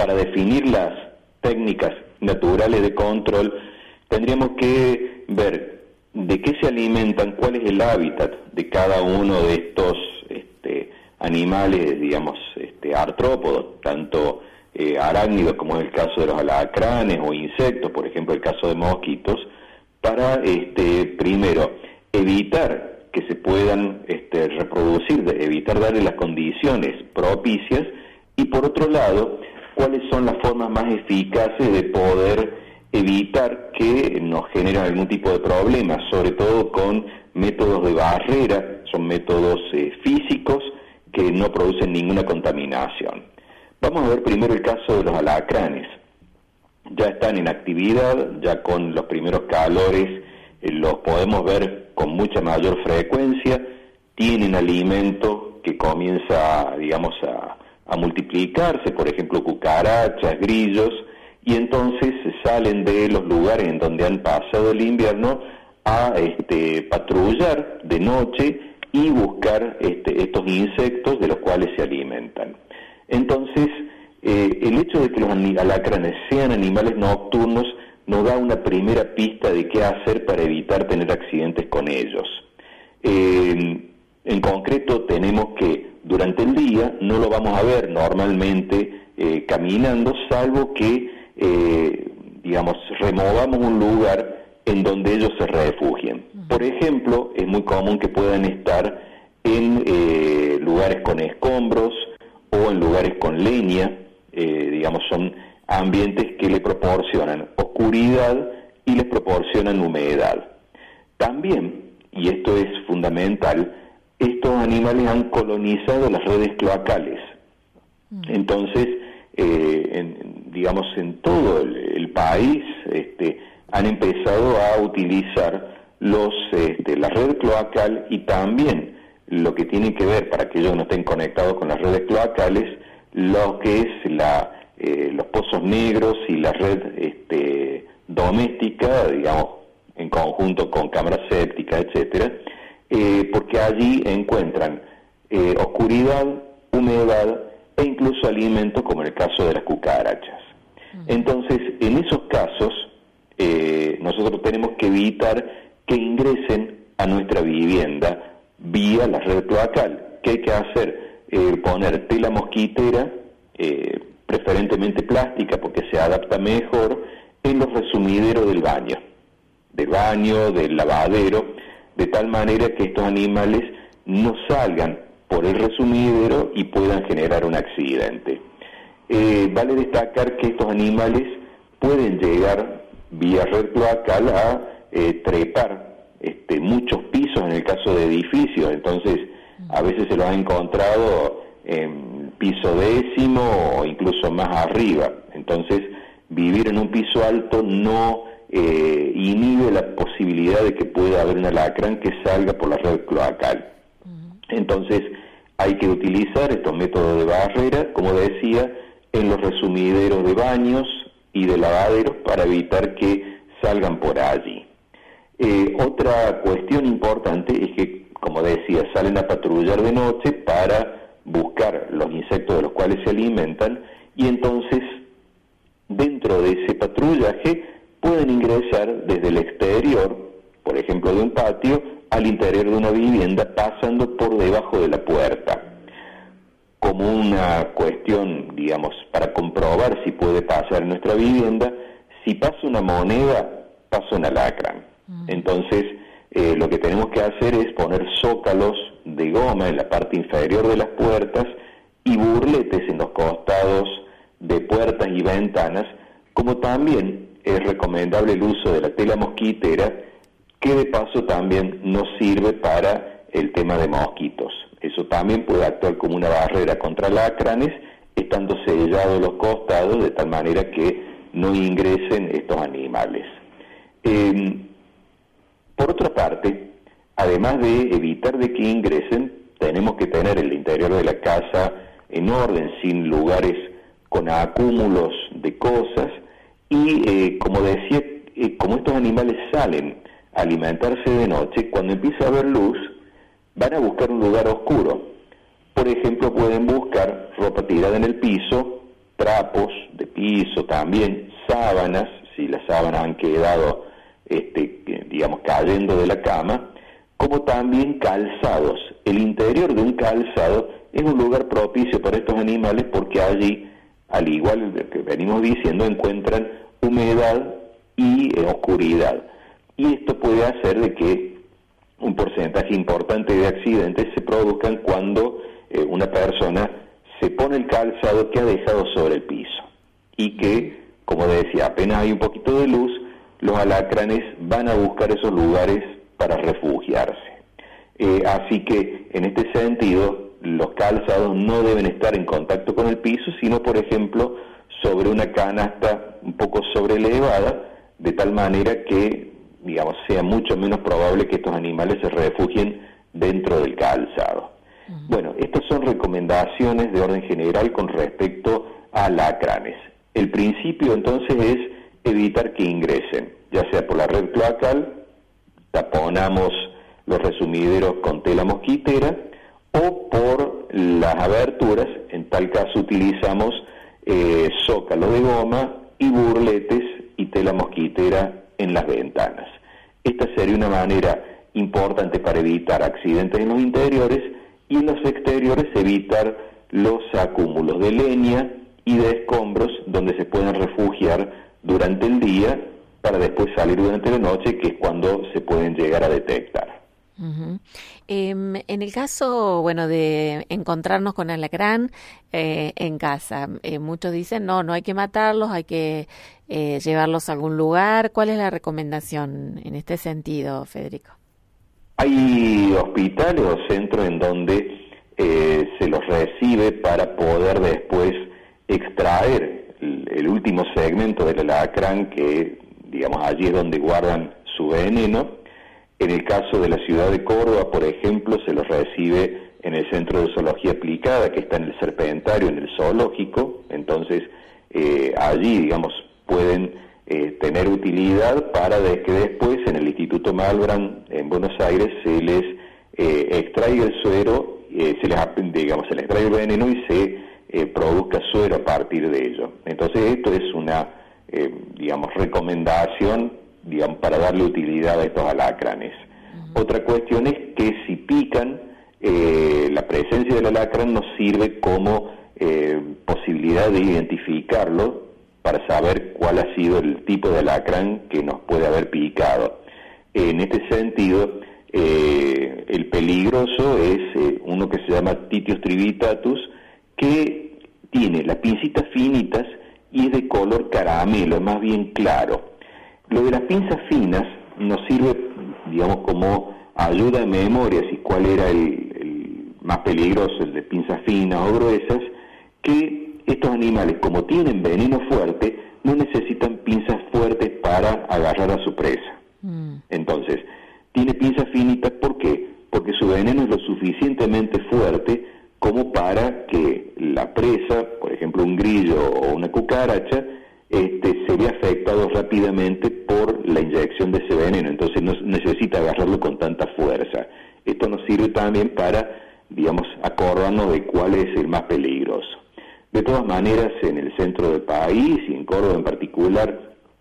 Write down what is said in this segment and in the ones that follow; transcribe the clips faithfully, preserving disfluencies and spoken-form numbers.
para definir las técnicas naturales de control, tendríamos que ver de qué se alimentan, cuál es el hábitat de cada uno de estos este, animales, digamos, este, artrópodos, tanto eh, arácnidos como es el caso de los alacranes, o insectos, por ejemplo el caso de mosquitos, para este, primero evitar que se puedan este, reproducir, evitar darle las condiciones propicias, y por otro lado, cuáles son las formas más eficaces de poder evitar que nos generen algún tipo de problemas, sobre todo con métodos de barrera, son métodos eh, físicos que no producen ninguna contaminación. Vamos a ver primero el caso de los alacranes. Ya están en actividad, ya con los primeros calores eh, los podemos ver con mucha mayor frecuencia, tienen alimento que comienza, digamos, a, a multiplicarse, por ejemplo, cucarachas, grillos, y entonces salen de los lugares en donde han pasado el invierno a este, patrullar de noche y buscar este, estos insectos de los cuales se alimentan. Entonces, eh, el hecho de que los alacranes sean animales nocturnos nos da una primera pista de qué hacer para evitar tener accidentes con ellos. Eh, en concreto, tenemos que durante el día no lo vamos a ver normalmente eh, caminando, salvo que Eh, digamos, removamos un lugar en donde ellos se refugien. Por ejemplo, es muy común que puedan estar en eh, lugares con escombros o en lugares con leña, eh, digamos, son ambientes que le proporcionan oscuridad y les proporcionan humedad. También, y esto es fundamental, estos animales han colonizado las redes cloacales. Entonces, eh, en, digamos, en todo el, el país este, han empezado a utilizar los este, la red cloacal, y también lo que tiene que ver, para que ellos no estén conectados con las redes cloacales, lo que es la, eh, los pozos negros y la red este, doméstica, digamos, en conjunto con cámaras sépticas, etcétera, eh, porque allí encuentran eh, oscuridad, humedad e incluso alimentos, como en el caso de las cucarachas. Entonces, en esos casos, eh, nosotros tenemos que evitar que ingresen a nuestra vivienda vía la red cloacal. ¿Qué hay que hacer? Eh, poner tela mosquitera, eh, preferentemente plástica porque se adapta mejor, en los resumideros del baño, del baño, del lavadero, de tal manera que estos animales no salgan por el resumidero y puedan generar un accidente. Eh, vale destacar que estos animales pueden llegar vía red cloacal a eh, trepar este, muchos pisos en el caso de edificios, entonces a veces se los ha encontrado en piso décimo o incluso más arriba. Entonces, vivir en un piso alto no eh, inhibe la posibilidad de que pueda haber un alacrán que salga por la red cloacal. Entonces, hay que utilizar estos métodos de barrera, como decía, en los resumideros de baños y de lavaderos para evitar que salgan por allí. Eh, otra cuestión importante es que, como decía, salen a patrullar de noche para buscar los insectos de los cuales se alimentan, y entonces, dentro de ese patrullaje, pueden ingresar desde el exterior, por ejemplo de un patio, al interior de una vivienda, pasando por debajo de la puerta. Como una cuestión, digamos, para comprobar si puede pasar en nuestra vivienda, si pasa una moneda, pasa un alacrán. Mm. Entonces, eh, lo que tenemos que hacer es poner zócalos de goma en la parte inferior de las puertas y burletes en los costados de puertas y ventanas, como también es recomendable el uso de la tela mosquitera, que de paso también nos sirve para el tema de mosquitos. Eso también puede actuar como una barrera contra alacranes, estando sellados los costados de tal manera que no ingresen estos animales. Eh, por otra parte, además de evitar de que ingresen, tenemos que tener el interior de la casa en orden, sin lugares con acúmulos de cosas, y eh, como decía, eh, como estos animales salen a alimentarse de noche, cuando empieza a haber luz, van a buscar un lugar oscuro. Por ejemplo, pueden buscar ropa tirada en el piso, trapos de piso también, sábanas, si las sábanas han quedado, este, digamos, cayendo de la cama, como también calzados. El interior de un calzado es un lugar propicio para estos animales porque allí, al igual de que venimos diciendo, encuentran humedad y eh, oscuridad. Y esto puede hacer de que un porcentaje importante de accidentes se produzcan cuando eh, una persona se pone el calzado que ha dejado sobre el piso. Y que, como decía, apenas hay un poquito de luz, los alacranes van a buscar esos lugares para refugiarse. Eh, así que, en este sentido, los calzados no deben estar en contacto con el piso, sino, por ejemplo, sobre una canasta un poco sobrelevada, de tal manera que, digamos, sea mucho menos probable que estos animales se refugien dentro del calzado. Uh-huh. Bueno, estas son recomendaciones de orden general con respecto a alacranes. El principio, entonces, es evitar que ingresen, ya sea por la red cloacal, taponamos los resumideros con tela mosquitera, o por las aberturas, en tal caso utilizamos eh, zócalo de goma y burletes y tela mosquitera en las ventanas. Esta sería una manera importante para evitar accidentes en los interiores y en los exteriores evitar los acúmulos de leña y de escombros donde se pueden refugiar durante el día para después salir durante la noche, que es cuando se pueden llegar a detectar. Uh-huh. Eh, en el caso, bueno, de encontrarnos con alacrán eh, en casa, eh, muchos dicen, no, no hay que matarlos, hay que eh, llevarlos a algún lugar. ¿Cuál es la recomendación en este sentido, Federico? Hay hospitales o centros en donde eh, se los recibe para poder después extraer el, el último segmento del alacrán, que, digamos, allí es donde guardan su veneno. En el caso de la ciudad de Córdoba, por ejemplo, se los recibe en el Centro de Zoología Aplicada, que está en el Serpentario, en el zoológico. Entonces, eh, allí, digamos, pueden eh, tener utilidad para de que después en el Instituto Malbrán, en Buenos Aires, se les eh, extraiga el suero, eh, se les, digamos, se les extraiga el veneno y se eh, produzca suero a partir de ello. Entonces, esto es una, eh, digamos, recomendación, digamos, para darle utilidad a estos alacranes. Uh-huh. Otra cuestión es que si pican, eh, la presencia del alacrán nos sirve como eh, posibilidad de identificarlo para saber cuál ha sido el tipo de alacrán que nos puede haber picado. En este sentido, eh, el peligroso es eh, uno que se llama Titius trivitatus, que tiene las pincitas finitas y es de color caramelo, más bien claro. Lo de las pinzas finas nos sirve, digamos, como ayuda de memoria, si cuál era el, el más peligroso, el de pinzas finas o gruesas, que estos animales, como tienen veneno fuerte, no necesitan pinzas fuertes para agarrar a su presa. Mm. Entonces, tiene pinzas finitas, ¿por qué? Porque su veneno es lo suficientemente fuerte como para que la presa, por ejemplo un grillo o una cucaracha, Este, se ve afectado rápidamente por la inyección de ese veneno, entonces no necesita agarrarlo con tanta fuerza. Esto nos sirve también para, digamos, acordarnos de cuál es el más peligroso. De todas maneras, en el centro del país y en Córdoba en particular,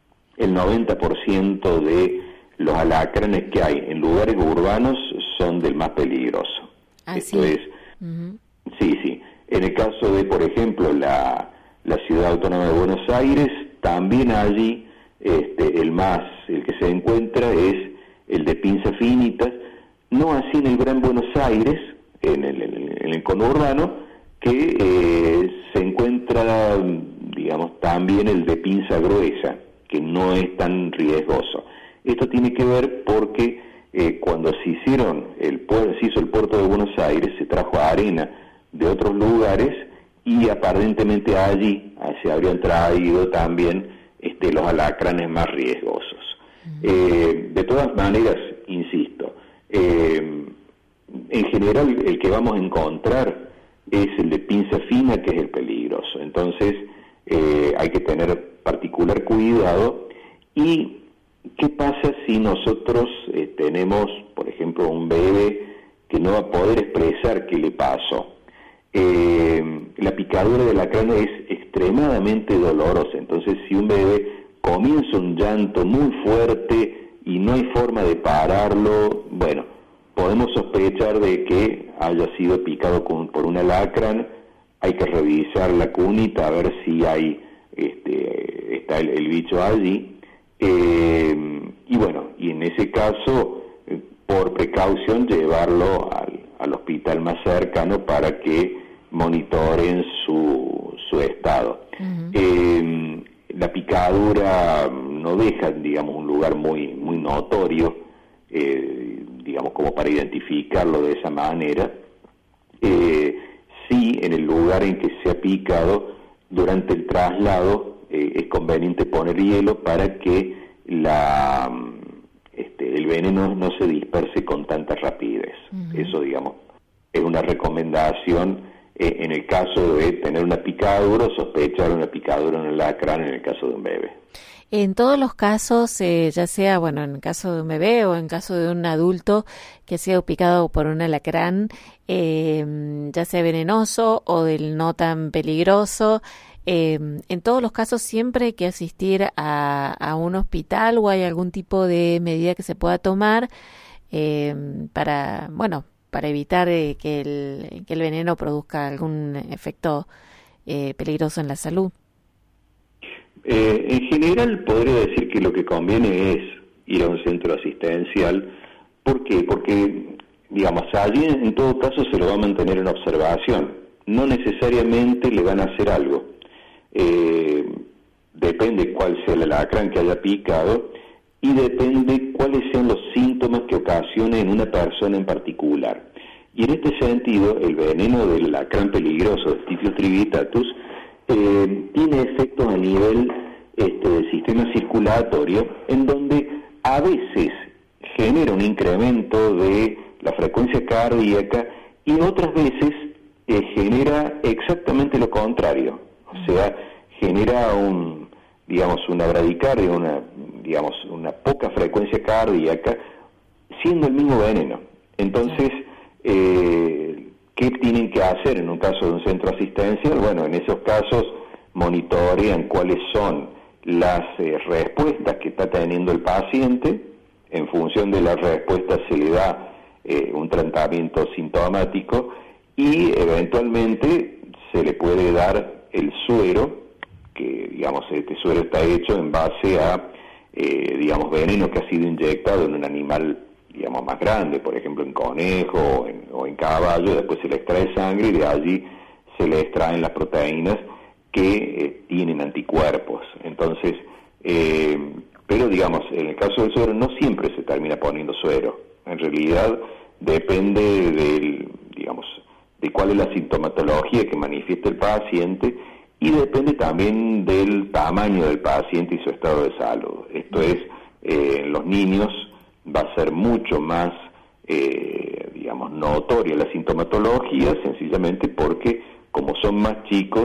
el noventa por ciento de los alacranes que hay en lugares urbanos son del más peligroso. ¿Ah, Esto sí? es, Uh-huh. sí, sí. En el caso de, por ejemplo, la la Ciudad Autónoma de Buenos Aires, también allí este, el más, el que se encuentra es el de pinzas finitas, no así en el Gran Buenos Aires, en el, en el conurbano, que eh, se encuentra, digamos, también el de pinza gruesa, que no es tan riesgoso. Esto tiene que ver porque eh, cuando se hicieron el se hizo el puerto de Buenos Aires, se trajo arena de otros lugares, y aparentemente allí se habrían traído también este, los alacranes más riesgosos. Uh-huh. Eh, de todas maneras, insisto, eh, en general el que vamos a encontrar es el de pinza fina, que es el peligroso. Entonces eh, hay que tener particular cuidado. ¿Y qué pasa si nosotros eh, tenemos, por ejemplo, un bebé que no va a poder expresar qué le pasó? Eh, la picadura del alacrán es extremadamente dolorosa. Entonces, si un bebé comienza un llanto muy fuerte y no hay forma de pararlo, bueno, podemos sospechar de que haya sido picado con, por un alacrán. Hay que revisar la cunita a ver si hay este, está el, el bicho allí. Eh, y bueno, y en ese caso, eh, por precaución, llevarlo al, al hospital más cercano para que monitoren su, su estado. Uh-huh. Eh, la picadura no deja, digamos, un lugar muy, muy notorio, eh, digamos, como para identificarlo de esa manera. Eh, sí, en el lugar en que se ha picado, durante el traslado, eh, es conveniente poner hielo para que la, este, el veneno no se disperse con tanta rapidez. Uh-huh. Eso, digamos, es una recomendación eh, en el caso de tener una picadura o sospechar una picadura en el alacrán en el caso de un bebé. En todos los casos, eh, ya sea, bueno, en el caso de un bebé o en caso de un adulto que ha sido picado por un alacrán, eh, ya sea venenoso o del no tan peligroso, eh, en todos los casos siempre hay que asistir a, a un hospital o hay algún tipo de medida que se pueda tomar eh, para, bueno, para evitar eh, que, el, que el veneno produzca algún efecto eh, peligroso en la salud. Eh, en general podría decir que lo que conviene es ir a un centro asistencial. ¿Por qué? Porque, digamos, allí en todo caso se lo va a mantener en observación. No necesariamente le van a hacer algo. Eh, depende cuál sea el alacrán que haya picado y depende cuáles sean los síntomas que ocasione en una persona en particular. Y en este sentido, el veneno del alacrán peligroso, Staphylococcus trivivitatus, Eh, tiene efectos a nivel este, del sistema circulatorio, en donde a veces genera un incremento de la frecuencia cardíaca y otras veces eh, genera exactamente lo contrario, o sea, genera un, digamos, una bradicardia, una, digamos, una poca frecuencia cardíaca, siendo el mismo veneno. Entonces, eh, ¿qué tienen que hacer en un caso de un centro asistencial? Bueno, en esos casos monitorean cuáles son las eh, respuestas que está teniendo el paciente. En función de las respuestas se le da eh, un tratamiento sintomático y eventualmente se le puede dar el suero, que digamos este suero está hecho en base a eh, digamos veneno que ha sido inyectado en un animal digamos más grande, por ejemplo en conejo o en, o en caballo. Después se le extrae sangre y de allí se le extraen las proteínas que eh, tienen anticuerpos. Entonces, eh, pero digamos, en el caso del suero no siempre se termina poniendo suero. En realidad depende del, digamos, de cuál es la sintomatología que manifiesta el paciente y depende también del tamaño del paciente y su estado de salud. Esto es, eh, en los niños va a ser mucho más, eh, digamos, notoria la sintomatología, sencillamente porque, como son más chicos,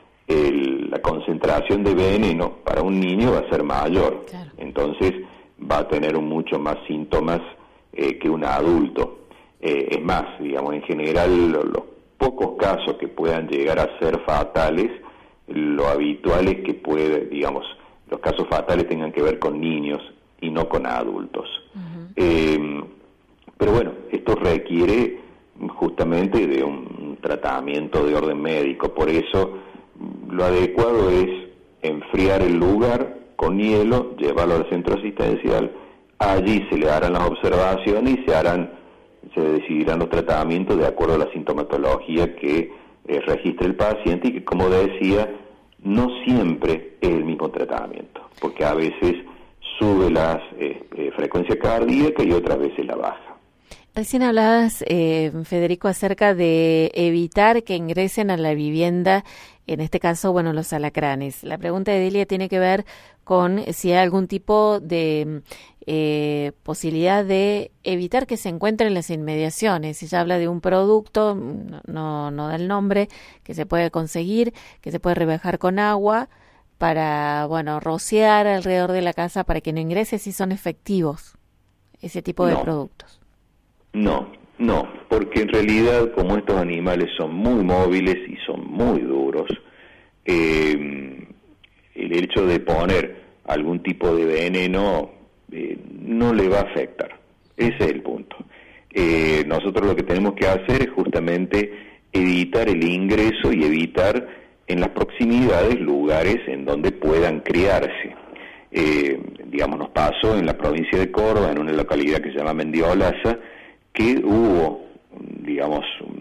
el, la concentración de veneno para un niño va a ser mayor. Claro. Entonces va a tener mucho más síntomas eh, que un adulto. Eh, es más, digamos, en general, lo, los pocos casos que puedan llegar a ser fatales, lo habitual es que puede, digamos, los casos fatales tengan que ver con niños y no con adultos. Uh-huh. Eh, pero bueno, esto requiere justamente de un tratamiento de orden médico, por eso lo adecuado es enfriar el lugar con hielo, llevarlo al centro asistencial, allí se le harán las observaciones y se harán, se decidirán los tratamientos de acuerdo a la sintomatología que eh, registre el paciente y que, como decía, no siempre es el mismo tratamiento, porque a veces sube la eh, eh, frecuencia cardíaca y otras veces la baja. Recién hablabas, eh, Federico, acerca de evitar que ingresen a la vivienda, en este caso, bueno, los alacranes. La pregunta de Delia tiene que ver con si hay algún tipo de eh, posibilidad de evitar que se encuentren en las inmediaciones. Ella habla de un producto, no, no da el nombre, que se puede conseguir, que se puede rebajar con agua para, bueno, rociar alrededor de la casa para que no ingrese, si son efectivos ese tipo de no. productos. No, no, porque en realidad como estos animales son muy móviles y son muy duros, eh, el hecho de poner algún tipo de veneno eh, no le va a afectar. Ese es el punto. Eh, nosotros lo que tenemos que hacer es justamente evitar el ingreso y evitar en las proximidades lugares en donde puedan criarse. Eh, digamos, nos pasó en la provincia de Córdoba, en una localidad que se llama Mendiolaza, que hubo, digamos,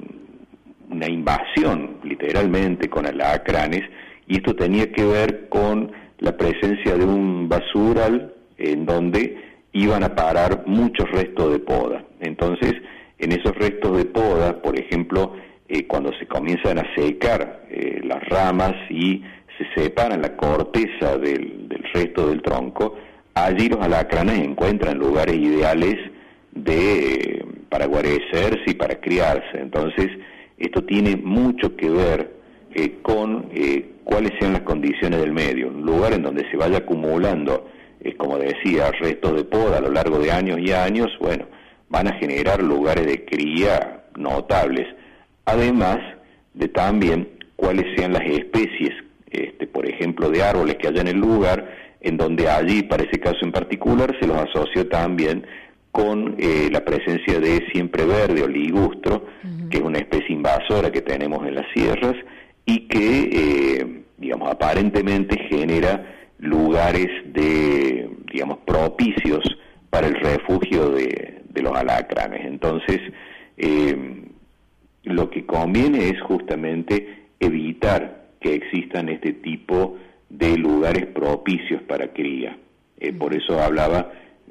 una invasión, literalmente, con alacranes, y esto tenía que ver con la presencia de un basural en donde iban a parar muchos restos de poda. Entonces, en esos restos de poda, por ejemplo, eh, cuando se comienzan a secar eh, las ramas y se separan la corteza del, del resto del tronco, allí los alacranes encuentran lugares ideales de, eh, para guarecerse y para criarse. Entonces, esto tiene mucho que ver eh, con eh, cuáles sean las condiciones del medio. Un lugar en donde se vaya acumulando, eh, como decía, restos de poda a lo largo de años y años, bueno, van a generar lugares de cría notables. Además de también cuáles sean las especies, este, por ejemplo, de árboles que haya en el lugar, en donde allí, para ese caso en particular, se los asoció también con eh, la presencia de siempreverde o ligustro, uh-huh. que es una especie invasora que tenemos en las sierras y que, eh, digamos, aparentemente genera lugares de, digamos, propicios para el refugio de, de los alacranes. Entonces, eh, lo que conviene es justamente evitar que existan este tipo de lugares propicios para cría. Eh, por eso hablaba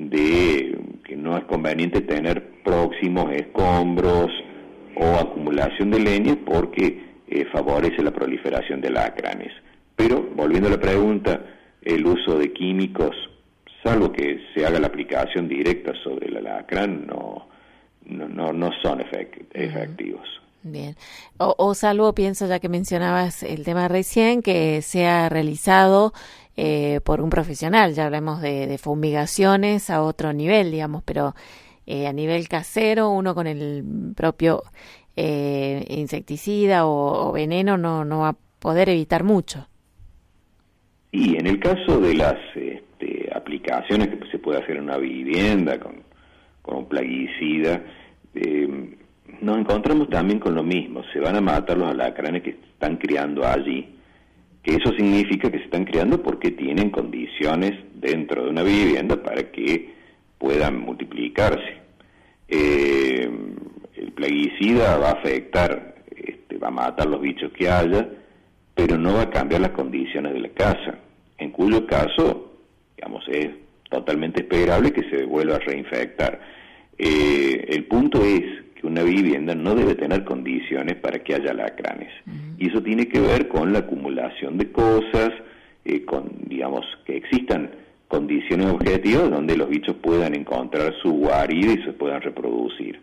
de que no es conveniente tener próximos escombros o acumulación de leña porque eh, favorece la proliferación de alacranes. Pero, volviendo a la pregunta, el uso de químicos, salvo que se haga la aplicación directa sobre el alacrán, no, no, no, no son efect- efectivos. Bien. O, o salvo, pienso, ya que mencionabas el tema recién, que sea realizado eh, por un profesional. Ya hablamos de, de fumigaciones a otro nivel, digamos, pero eh, a nivel casero, uno con el propio eh, insecticida o, o veneno no, no va a poder evitar mucho. Y en el caso de las este, aplicaciones que se puede hacer en una vivienda con, con un plaguicida, eh, nos encontramos también con lo mismo. Se van a matar los alacranes que están criando allí, que eso significa que se están criando porque tienen condiciones dentro de una vivienda para que puedan multiplicarse. Eh, el plaguicida va a afectar, este, va a matar los bichos que haya, pero no va a cambiar las condiciones de la casa, en cuyo caso, digamos, es totalmente esperable que se vuelva a reinfectar. Eh, el punto es que una vivienda no debe tener condiciones para que haya alacranes. Uh-huh. Y eso tiene que ver con la acumulación de cosas, eh, con, digamos, que existan condiciones objetivas donde los bichos puedan encontrar su guarida y se puedan reproducir.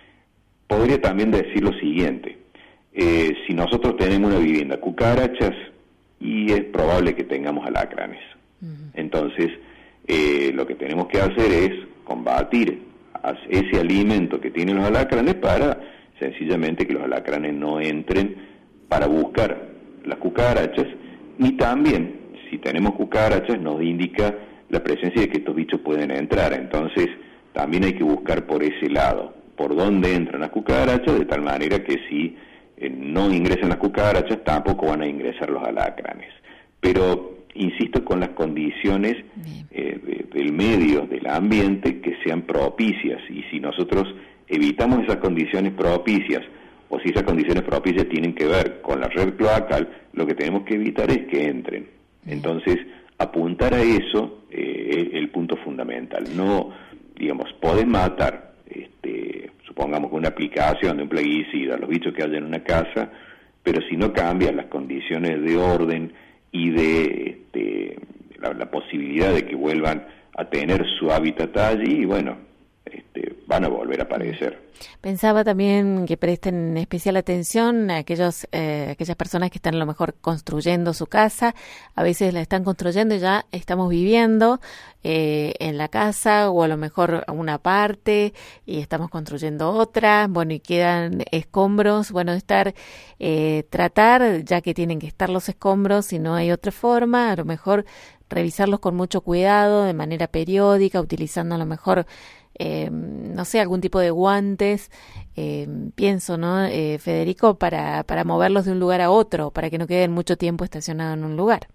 Podría también decir lo siguiente: eh, si nosotros tenemos una vivienda cucarachas, y es probable que tengamos alacranes. Uh-huh. Entonces, eh, lo que tenemos que hacer es combatir ese alimento que tienen los alacranes para sencillamente que los alacranes no entren para buscar las cucarachas, y también, si tenemos cucarachas, nos indica la presencia de que estos bichos pueden entrar. Entonces, también hay que buscar por ese lado, por dónde entran las cucarachas, de tal manera que si eh, no ingresan las cucarachas, tampoco van a ingresar los alacranes. Pero insisto con las condiciones eh, de, del medio, del ambiente, que sean propicias, y si nosotros evitamos esas condiciones propicias, o si esas condiciones propicias tienen que ver con la red cloacal, lo que tenemos que evitar es que entren. Entonces, apuntar a eso eh, es el punto fundamental. No, digamos, podés matar, este, supongamos con una aplicación de un plaguicida, los bichos que hay en una casa, pero si no cambian las condiciones de orden y de este, la, la posibilidad de que vuelvan a tener su hábitat allí, bueno, este, van a volver a aparecer. Pensaba también que presten especial atención a aquellos, eh, aquellas personas que están a lo mejor construyendo su casa. A veces la están construyendo y ya estamos viviendo eh, en la casa, o a lo mejor una parte y estamos construyendo otra. Bueno, y quedan escombros. Bueno, estar, eh, tratar, ya que tienen que estar los escombros, si no hay otra forma, a lo mejor revisarlos con mucho cuidado, de manera periódica, utilizando a lo mejor Eh, no sé, algún tipo de guantes, eh, pienso, ¿no, eh, Federico? Para, para moverlos de un lugar a otro, para que no queden mucho tiempo estacionados en un lugar.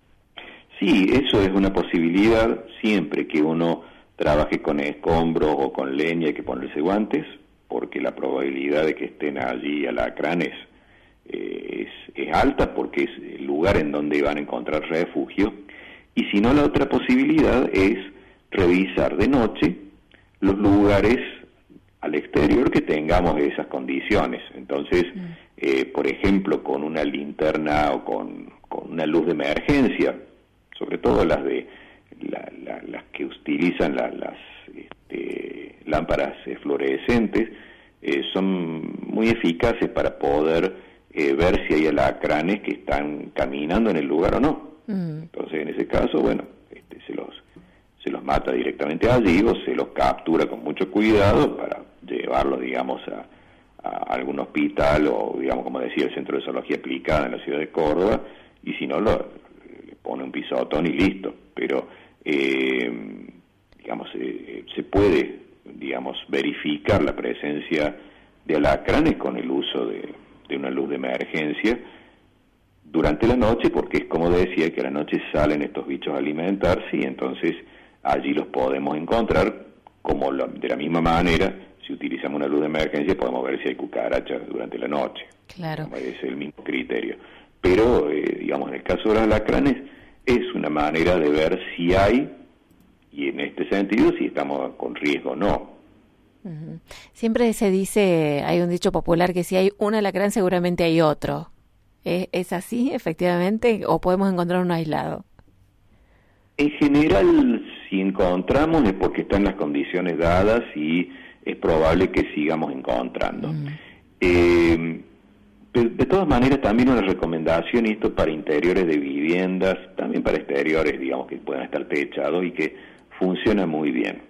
Sí, eso es una posibilidad. Siempre que uno trabaje con escombros o con leña hay que ponerse guantes, porque la probabilidad de que estén allí alacranes eh, es, es alta, porque es el lugar en donde van a encontrar refugio. Y si no, la otra posibilidad es revisar de noche los lugares al exterior que tengamos esas condiciones. Entonces, mm. eh, por ejemplo, con una linterna o con, con una luz de emergencia, sobre todo las de la, la, las que utilizan la, las este, lámparas eh, fluorescentes, eh, son muy eficaces para poder eh, ver si hay alacranes que están caminando en el lugar o no. Mm. Entonces, en ese caso, bueno, este, se los se los mata directamente allí o se los captura con mucho cuidado para llevarlos, digamos, a, a algún hospital o, digamos, como decía, el Centro de Zoología Aplicada en la ciudad de Córdoba, y si no, lo, le pone un pisotón y listo. Pero, eh, digamos, eh, se puede, digamos, verificar la presencia de alacranes con el uso de, de una luz de emergencia durante la noche, porque es como decía, que a la noche salen estos bichos a alimentarse y entonces allí los podemos encontrar, como lo, de la misma manera, si utilizamos una luz de emergencia podemos ver si hay cucarachas durante la noche. Claro. Es el mismo criterio. Pero, eh, digamos, en el caso de los alacranes, es una manera de ver si hay, y en este sentido, si estamos con riesgo o no. Uh-huh. Siempre se dice, hay un dicho popular que si hay un alacrán seguramente hay otro. ¿Es, es así, efectivamente, o podemos encontrar uno aislado? En general, si encontramos es porque están las condiciones dadas y es probable que sigamos encontrando. Mm. Eh, de, de todas maneras, también una recomendación, y esto para interiores de viviendas, también para exteriores, digamos, que puedan estar techados y que funciona muy bien.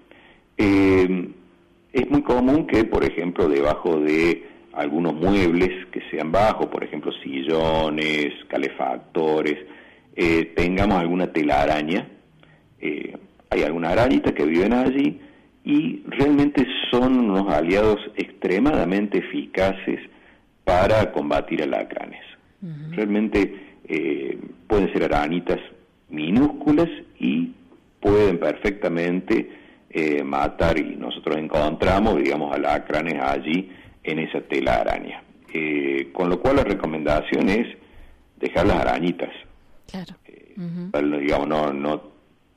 Eh, es muy común que, por ejemplo, debajo de algunos muebles que sean bajos, por ejemplo, sillones, calefactores, eh, tengamos alguna telaraña. Eh, hay algunas arañitas que viven allí y realmente son unos aliados extremadamente eficaces para combatir alacranes. Uh-huh. Realmente eh, pueden ser arañitas minúsculas y pueden perfectamente eh, matar, y nosotros encontramos, digamos, alacranes allí en esa telaraña. Eh, con lo cual la recomendación es dejar las arañitas. Claro. Eh, uh-huh. para, digamos, no, no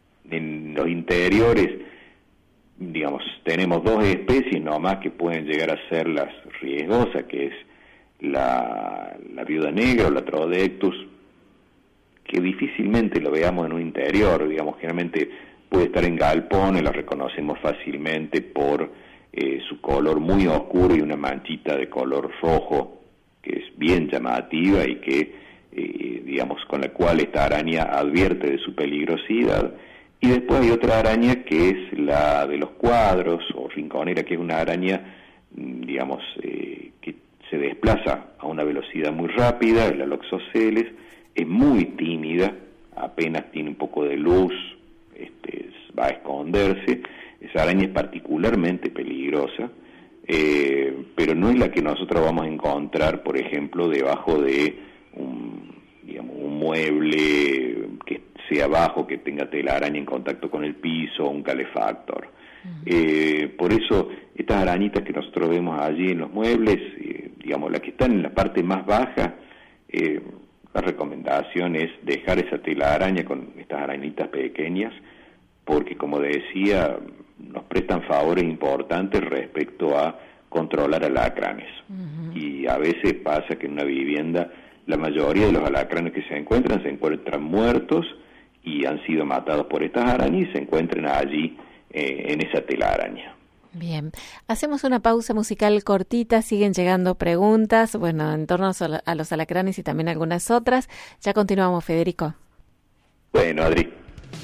en los interiores, digamos, tenemos dos especies nomás que pueden llegar a ser las riesgosas, que es la, la viuda negra o la Trodectus, que difícilmente lo veamos en un interior, digamos, generalmente puede estar en galpones, la reconocemos fácilmente por eh, su color muy oscuro y una manchita de color rojo, que es bien llamativa y que, eh, digamos, con la cual esta araña advierte de su peligrosidad. Y después hay otra araña que es la de los cuadros o rinconera, que es una araña, digamos, eh, que se desplaza a una velocidad muy rápida, la Loxoceles, es muy tímida, apenas tiene un poco de luz, este, va a esconderse. Esa araña es particularmente peligrosa, eh, pero no es la que nosotros vamos a encontrar, por ejemplo, debajo de un, digamos, un mueble que sea bajo, que tenga telaraña en contacto con el piso, o un calefactor. Uh-huh. Eh, por eso, estas arañitas que nosotros vemos allí en los muebles, eh, digamos, las que están en la parte más baja, eh, la recomendación es dejar esa telaraña con estas arañitas pequeñas, porque, como decía, nos prestan favores importantes respecto a controlar alacranes. Uh-huh. Y a veces pasa que en una vivienda la mayoría de los alacranes que se encuentran se encuentran muertos y han sido matados por estas arañas y se encuentran allí eh, en esa telaraña. Bien, hacemos una pausa musical cortita, siguen llegando preguntas, bueno, en torno a los alacranes y también algunas otras. Ya continuamos, Federico. Bueno, Adri.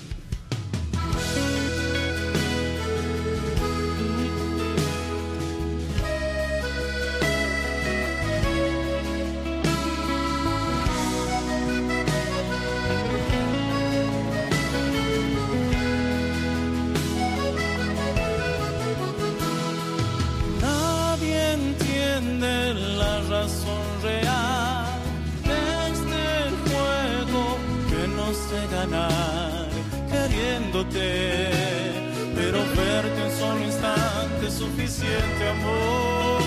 Pero verte un solo instante es suficiente amor.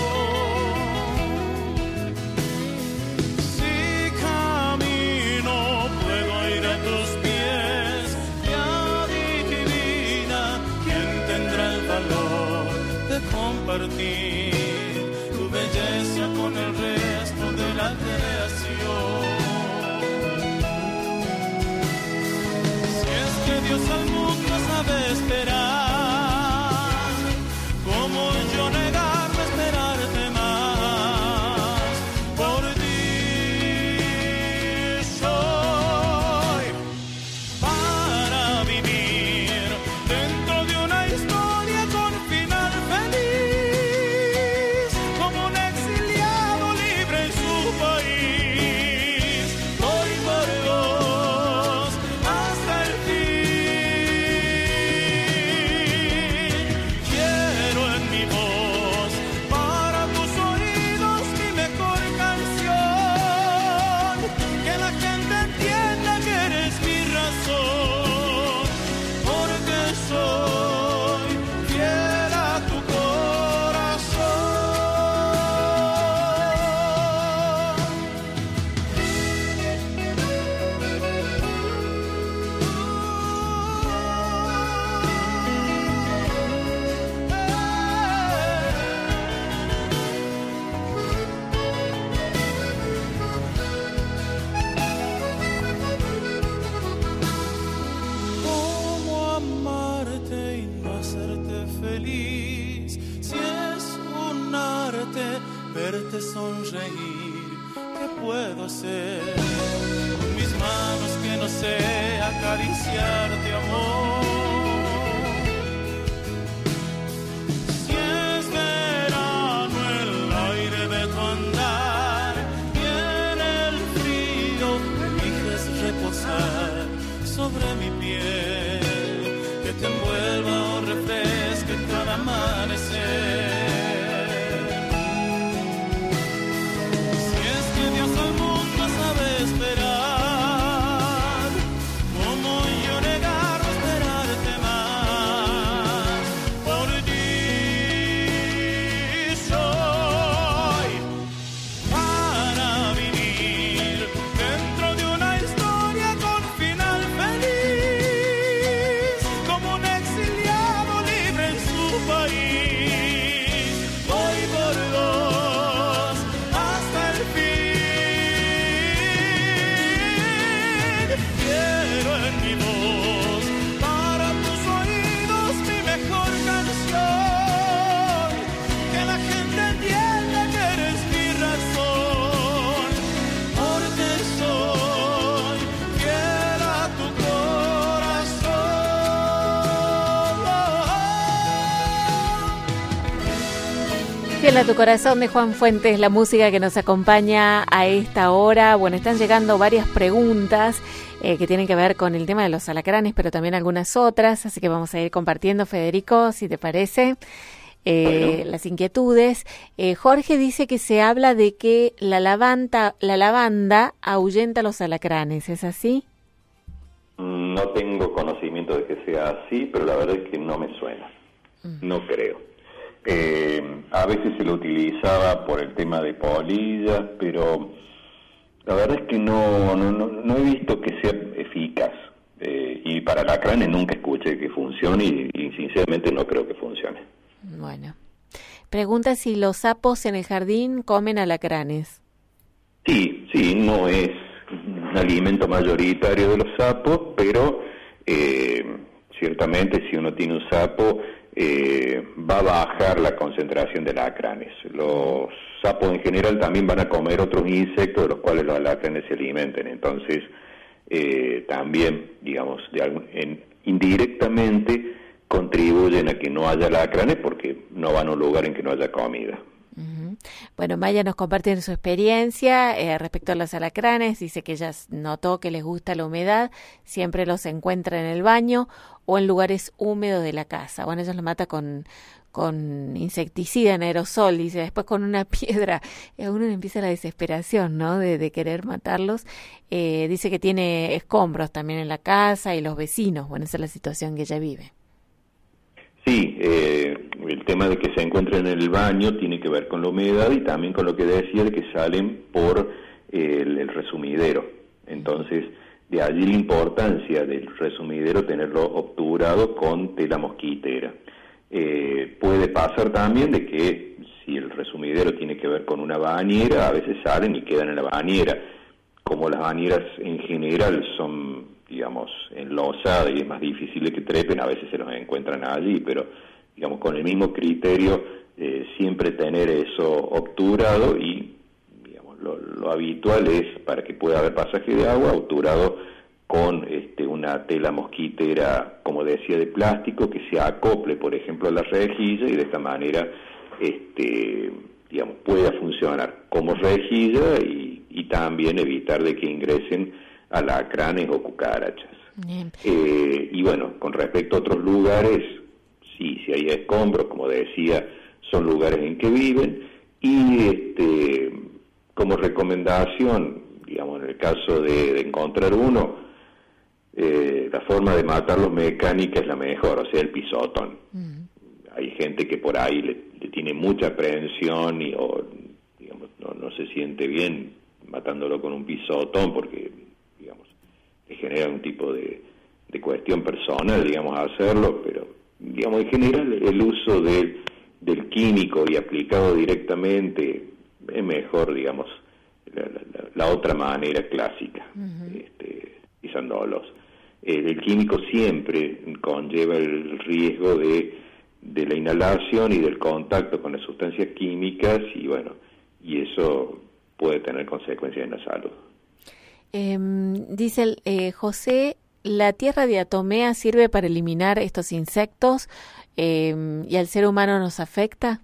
Si camino puedo ir a tus pies y adivina quién tendrá el valor de compartir tu belleza con el resto de la creación. Dios al mundo sabe esperar, como yo negarme a esperarte más. Por ti soy para vivir dentro de una historia con final feliz, como un exiliado libre en su país. Voy por dos hasta el fin. Verte sonreír, ¿qué puedo hacer? Con mis manos que no sé acariciarte, amor. Si es verano el aire de tu andar y en el frío eliges reposar sobre mi piel, que te envuelva o refresque cada amanecer. Fiel a tu corazón de Juan Fuentes, la música que nos acompaña a esta hora. Bueno, están llegando varias preguntas eh, que tienen que ver con el tema de los alacranes, pero también algunas otras, así que vamos a ir compartiendo, Federico, si te parece, eh, bueno. las inquietudes. Eh, Jorge dice que se habla de que la lavanda, la lavanda ahuyenta a los alacranes, ¿es así? No tengo conocimiento de que sea así, pero la verdad es que no me suena, mm. no creo. Eh, a veces se lo utilizaba por el tema de polillas, pero la verdad es que no no, no, no he visto que sea eficaz. Eh, y para alacranes nunca escuché que funcione y, y sinceramente no creo que funcione. Bueno. Pregunta si los sapos en el jardín comen alacranes. Sí, sí, no es un alimento mayoritario de los sapos, pero eh, ciertamente si uno tiene un sapo eh, va a bajar la concentración de alacranes. Los sapos en general también van a comer otros insectos de los cuales los alacranes se alimenten, entonces eh, también, digamos, de algún, en, indirectamente contribuyen a que no haya alacranes porque no van a un lugar en que no haya comida. Uh-huh. Bueno, Maya nos comparte su experiencia eh, respecto a los alacranes. Dice que ella notó que les gusta la humedad, siempre los encuentra en el baño o en lugares húmedos de la casa. Bueno, ella los mata con, con insecticida en aerosol, dice, después con una piedra. A uno le empieza la desesperación, ¿no?, de, de querer matarlos. Eh, dice que tiene escombros también en la casa y los vecinos. Bueno, esa es la situación que ella vive. Sí, eh, el tema de que se encuentren en el baño tiene que ver con la humedad y también con lo que decía de que salen por eh, el, el resumidero. Entonces, de allí la importancia del resumidero tenerlo obturado con tela mosquitera. Eh, puede pasar también de que si el resumidero tiene que ver con una bañera, a veces salen y quedan en la bañera. Como las bañeras en general son, digamos, enlosadas y es más difícil de que trepen, a veces se los encuentran allí, pero, digamos, con el mismo criterio, eh, siempre tener eso obturado y, digamos, lo, lo habitual es, para que pueda haber pasaje de agua, obturado con este, una tela mosquitera, como decía, de plástico, que se acople, por ejemplo, a la rejilla y de esta manera, este, digamos, pueda funcionar como rejilla y, y también evitar de que ingresen alacranes o cucarachas. Eh, y bueno, con respecto a otros lugares, sí, si hay escombros, como decía, son lugares en que viven, y este, como recomendación, digamos, en el caso de, de encontrar uno, eh, la forma de matarlos mecánica es la mejor, o sea, el pisotón. Mm. Hay gente que por ahí le, le tiene mucha aprehensión y o, digamos, no, no se siente bien matándolo con un pisotón porque, digamos, le genera un tipo de, de cuestión personal, digamos, hacerlo, pero, digamos, en general el uso de, del químico y aplicado directamente es mejor, digamos, la, la, la otra manera clásica, uh-huh. este, pisándolos. Eh, el químico siempre conlleva el riesgo de, de la inhalación y del contacto con las sustancias químicas y, bueno, y eso puede tener consecuencias en la salud. Eh, dice el, eh, José, ¿la tierra diatomea sirve para eliminar estos insectos eh, y al ser humano nos afecta?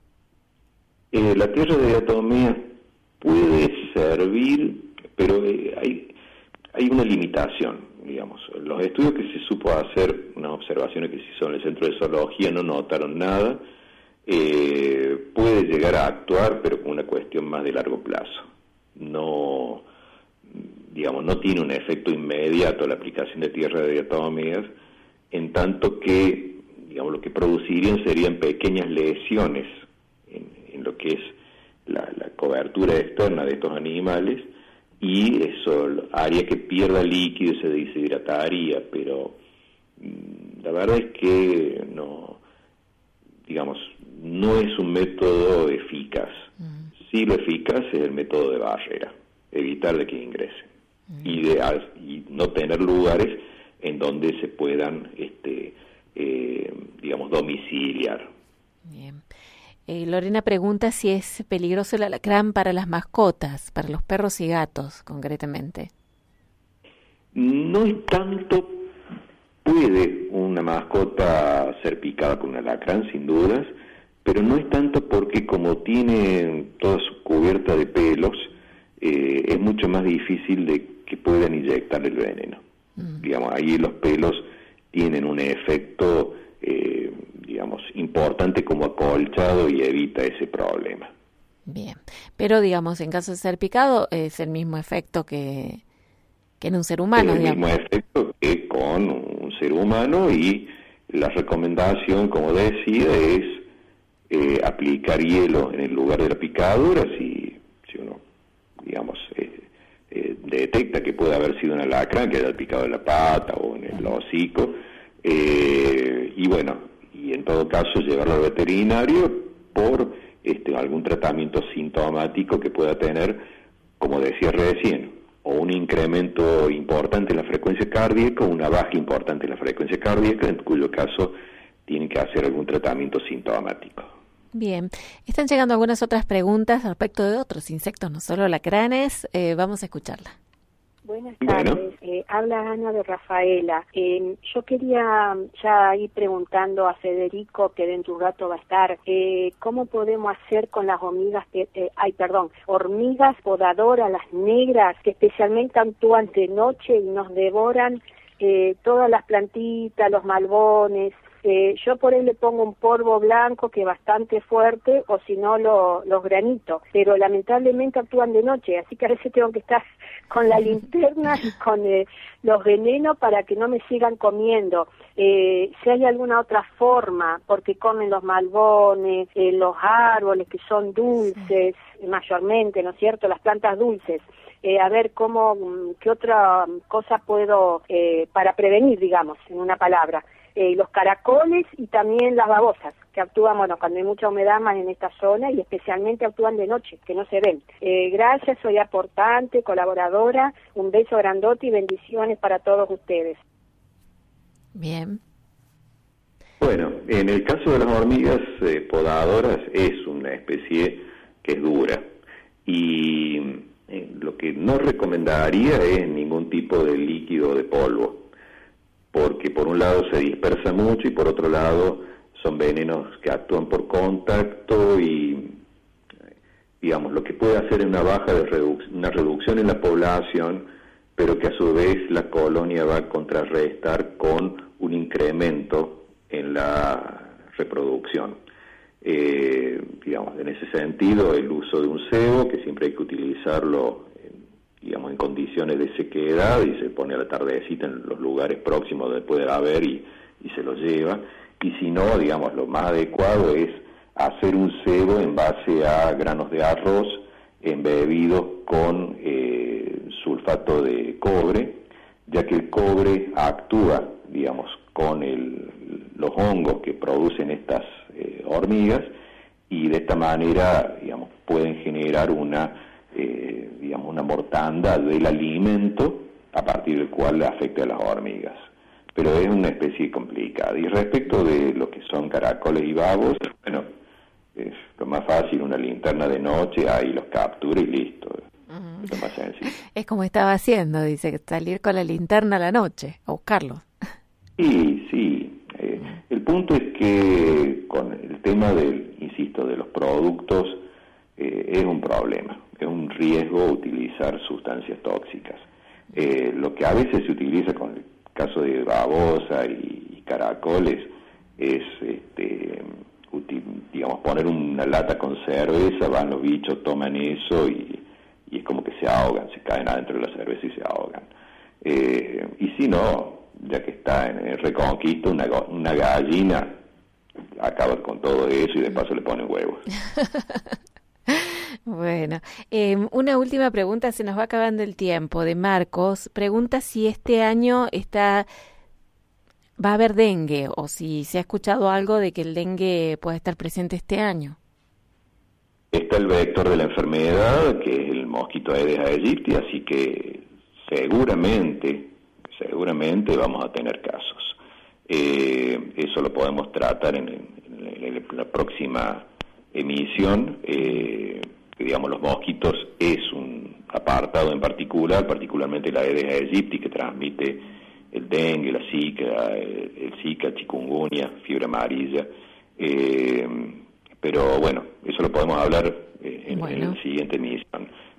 Eh, la tierra de diatomea puede servir, pero eh, hay, hay una limitación, digamos. Los estudios que se supo hacer, unas observaciones que se hizo en el Centro de Zoología, no notaron nada. Eh, puede llegar a actuar, pero con una cuestión más de largo plazo. No, digamos, no tiene un efecto inmediato la aplicación de tierra de diatomeas, en tanto que, digamos, lo que producirían serían pequeñas lesiones en, en lo que es la, la cobertura externa de estos animales, y eso haría que pierda líquido y se deshidrataría, pero la verdad es que no, digamos, no es un método eficaz. Mm. Sí, lo eficaz es el método de barrera, evitar de que ingresen mm. y, de, y no tener lugares en donde se puedan, este, eh, digamos, domiciliar. Bien. Eh, Lorena pregunta si es peligroso el alacrán para las mascotas, para los perros y gatos, concretamente. No es tanto, puede una mascota ser picada con un alacrán, sin dudas, pero no es tanto porque como tiene toda su cubierta de pelos, eh, es mucho más difícil de que puedan inyectar el veneno. Mm. Digamos, ahí los pelos tienen un efecto, eh, digamos, importante como acolchado y evita ese problema. Bien, pero digamos, en caso de ser picado, es el mismo efecto que, que en un ser humano. Es el digamos. mismo efecto que con un ser humano, y la recomendación, como decía, es eh, aplicar hielo en el lugar de la picadura si, si uno, digamos, eh, eh, detecta que puede haber sido un alacrán que haya picado en la pata o en el hocico, eh, y bueno, y en todo caso llevarlo al veterinario por este, algún tratamiento sintomático que pueda tener, como decía recién, o un incremento importante en la frecuencia cardíaca o una baja importante en la frecuencia cardíaca, en cuyo caso tienen que hacer algún tratamiento sintomático. Bien, están llegando algunas otras preguntas respecto de otros insectos, no solo alacranes, eh, vamos a escucharla. Buenas tardes, bueno. eh, habla Ana de Rafaela. Eh, yo quería ya ir preguntando a Federico, que dentro de un rato va a estar, eh, ¿cómo podemos hacer con las hormigas, que, eh, ay, perdón, hormigas podadoras, las negras, que especialmente actúan de noche y nos devoran eh, todas las plantitas, los malbones? Eh, yo por ahí le pongo un polvo blanco que es bastante fuerte, o si no lo, los granitos, pero lamentablemente actúan de noche, así que a veces tengo que estar con la linterna y con eh, los venenos para que no me sigan comiendo. Eh, si hay alguna otra forma, porque comen los malbones, eh, los árboles que son dulces, mayormente, ¿no es cierto?, las plantas dulces. Eh, a ver cómo, qué otra cosa puedo, eh, para prevenir, digamos, en una palabra. Eh, los caracoles y también las babosas, que actúan, bueno, cuando hay mucha humedad más en esta zona, y especialmente actúan de noche, que no se ven. Eh, gracias, soy aportante, colaboradora, un beso grandote y bendiciones para todos ustedes. Bien. Bueno, en el caso de las hormigas eh, podadoras, es una especie que es dura, y eh, lo que no recomendaría es ningún tipo de líquido de polvo, porque por un lado se dispersa mucho y por otro lado son venenos que actúan por contacto y, digamos, lo que puede hacer es una baja de reduc- una reducción en la población, pero que a su vez la colonia va a contrarrestar con un incremento en la reproducción. Eh, digamos, en ese sentido, el uso de un cebo, que siempre hay que utilizarlo digamos, en condiciones de sequedad, y se pone a la tardecita en los lugares próximos donde puede haber y, y se lo lleva, y si no, digamos, lo más adecuado es hacer un cebo en base a granos de arroz embebidos con eh, sulfato de cobre, ya que el cobre actúa, digamos, con el, los hongos que producen estas eh, hormigas, y de esta manera, digamos, pueden generar una Eh, digamos, una mortandad del alimento a partir del cual afecta a las hormigas. Pero es una especie complicada. Y respecto de lo que son caracoles y babos, bueno, es lo más fácil, una linterna de noche, ahí los captura y listo. Uh-huh. Es lo más sencillo. Es como estaba haciendo, dice, salir con la linterna a la noche, a buscarlos. Sí, sí. Eh, el punto es que con el tema del, insisto, de los productos, eh, es un problema. Es un riesgo utilizar sustancias tóxicas. Eh, lo que a veces se utiliza con el caso de babosa y, y caracoles es, este, util, digamos, poner una lata con cerveza, van los bichos, toman eso y, y es como que se ahogan, se caen adentro de la cerveza y se ahogan. Eh, y si no, ya que está en el Reconquista, una, una gallina acaba con todo eso y de paso le ponen huevos. Bueno, eh, una última pregunta, se nos va acabando el tiempo, de Marcos. Pregunta si este año está va a haber dengue, o si se ha escuchado algo de que el dengue puede estar presente este año. Está el vector de la enfermedad, que es el mosquito Aedes aegypti, así que seguramente, seguramente vamos a tener casos. Eh, eso lo podemos tratar en, en, en la próxima emisión. Eh, digamos, los mosquitos es un apartado en particular, particularmente la Aedes aegypti, que transmite el dengue, la zika, el, el zika, chikungunya, fiebre amarilla. Eh, pero bueno, eso lo podemos hablar eh, en, bueno. en la siguiente emisión.